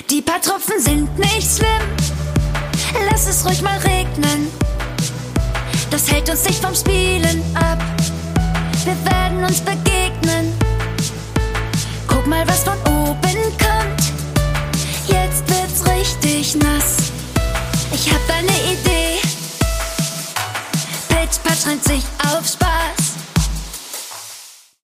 Die paar Tropfen sind nicht schlimm, lass es ruhig mal regnen. Das hält uns nicht vom Spielen ab, wir werden uns begegnen. Guck mal, was von oben kommt, jetzt wird's richtig nass. Ich hab eine Idee, Pitch Patch reimt sich auf Spaß.